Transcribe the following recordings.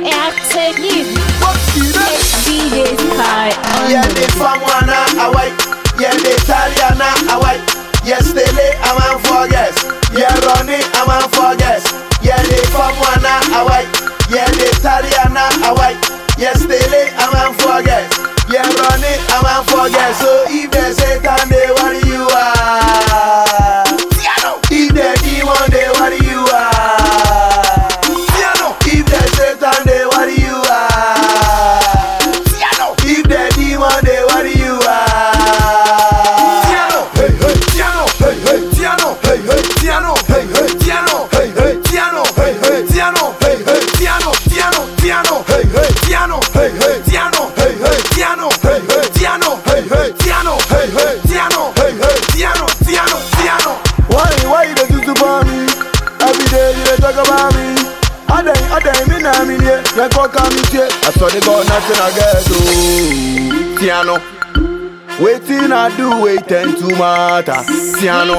DJ Sky. Yeah, they Famwana, Hawaii. Yeah, they Taliana, Hawaii. Yes, they lay, I'm on for guess. Yeah, Ronnie, I'm on for guess. Yeah, they Famwana, Hawaii. Yeah, they Taliana, Hawaii. Yes, they lay, I'm on for guess. Yeah, Ronnie, I'm on for guess. So if they say time, they what you are. If they demon, they what you are. If they say time, they what you are. If they demon, they what you are. Hey, hey, Tiano, hey, hey, Tiano, hey, hey, Tiano, hey, hey, Tiano, hey, hey, Tiano, hey, hey, Tiano, hey, hey, Tiano, Tiano, Tiano, hey, hey, Tiano, hey, hey, Tiano, hey, hey, Tiano, hey, hey, Tiano, hey, hey, Tiano, hey, hey, Tiano, hey, hey, Tiano, Tiano, Tiano. Why you dey do for me? Every day you dey talk about me. I me na me here. You go come here. I saw they got nothing I get. Oh, Tiano. Waiting I do, waiting to matter. Tiano.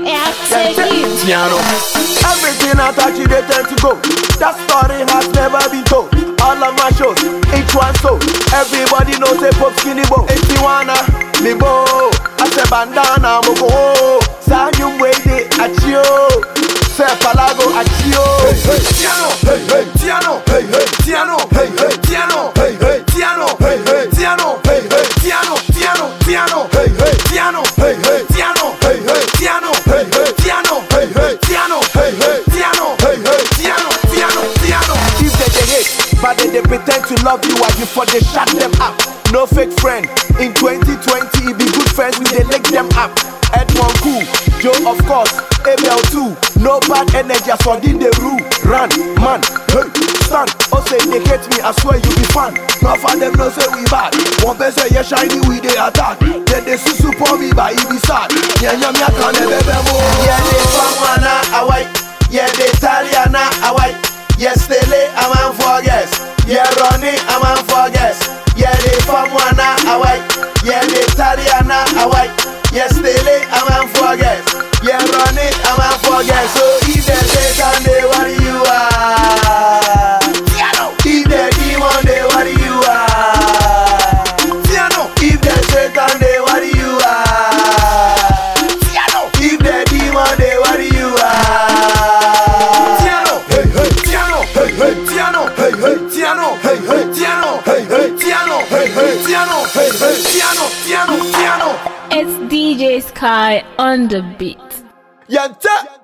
Tiano. Everything I touch it, they tend to go. That story has never been told. All of my shows, each one so. Everybody knows a pop skinny bow. If you wanna, me bow. I say bandana, mo go. Sanyum wait at you. Say palago at you. Hey, hey, Tiano. Hey, hey, Tiano. Hey, hey, Tiano. Hey, hey, Tiano. Hey, hey, Tiano. Hey, hey, Tiano. Hey, hey, Tiano. Tiano. Tiano. Hey, hey, Tiano. Hey, hey, Tiano. Hey, hey, Tiano. Hey, hey, Tiano. Hey, hey, Tiano. Hey, hey, Tiano. Hey, hey, Tiano. Tiano. Tiano. If they hate, but they pretend to love you as before they shut them up. No fake friend. In 2020, it be good friends when they lick them up. Edmond Cool, Joe of course, Abel too. No bad energy, so in the rule. Run, man, hey, stand. Oh say they hate me, I swear you be fun. Not for them, no say we bad. One person yeah shiny, we they attack. Then they susu for me, but it be sad. Yeah, yeah, me I can't never more. Yeah, they Famwana, Hawaii. Yeah, they Taliana, Hawaii. Yes, they lay, I'm on for guess. Yeah, Ronnie, I'm on for guess. Yeah, they Famwana, Hawaii. Yeah, they Taliana, Hawaii. Yes, they lay, I'm on for guess. Yeah, Ronnie, I'm on for guess. So if they say time, they what you are. If they demon, they what you are. If they say time, they what you are. If they demon, they what you are. Hey, hey, Tiano. Hey, hey, Tiano. Hey, hey, Tiano. Hey, hey, Tiano. Hey, hey, Tiano. Hey, hey, Tiano. Hey, hey, Tiano. Tiano. Tiano. It's DJ Sky on the beat. Yanta.